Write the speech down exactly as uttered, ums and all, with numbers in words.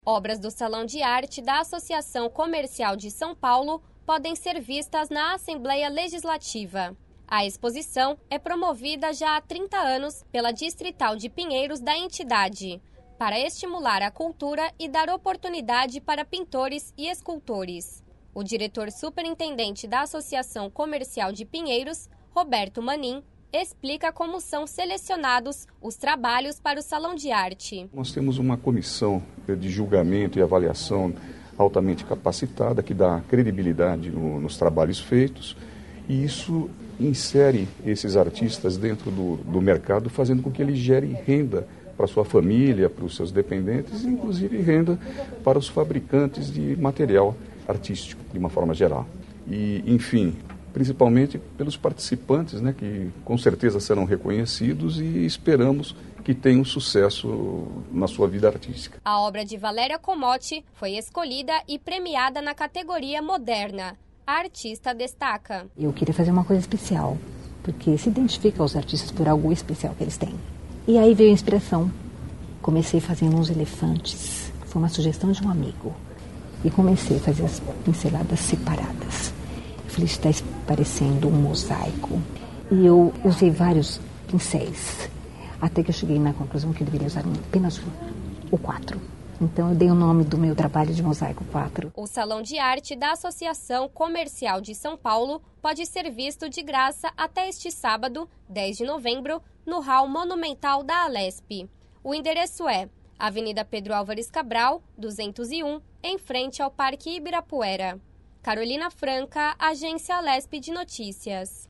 Obras do Salão de Arte da Associação Comercial de São Paulo podem ser vistas na Assembleia Legislativa. A exposição é promovida já há trinta anos pela Distrital de Pinheiros da entidade, para estimular a cultura e dar oportunidade para pintores e escultores. O diretor superintendente da Associação Comercial de Pinheiros, Roberto Manin, explica como são selecionados os trabalhos para o Salão de Arte. Nós temos uma comissão de julgamento e avaliação altamente capacitada, que dá credibilidade no, nos trabalhos feitos, e isso insere esses artistas dentro do, do mercado, fazendo com que eles gerem renda para sua família, para os seus dependentes, e inclusive renda para os fabricantes de material artístico, de uma forma geral. E, enfim, principalmente pelos participantes, né, que com certeza serão reconhecidos e esperamos que tenham sucesso na sua vida artística. A obra de Valéria Comotti foi escolhida e premiada na categoria Moderna. A artista destaca: Eu queria fazer uma coisa especial, porque se identifica os artistas por algo especial que eles têm. E aí veio a inspiração. Comecei fazendo uns elefantes, foi uma sugestão de um amigo. E comecei a fazer as pinceladas separadas. Eu falei, está parecendo um mosaico. E eu usei vários pincéis, até que eu cheguei na conclusão que eu deveria usar apenas um, ou quatro. Então eu dei o nome do meu trabalho de Mosaico quatro. O Salão de Arte da Associação Comercial de São Paulo pode ser visto de graça até este sábado, dez de novembro, no Hall Monumental da Alesp. O endereço é Avenida Pedro Álvares Cabral, duzentos e um, em frente ao Parque Ibirapuera. Carolina Franca, Agência Alesp de Notícias.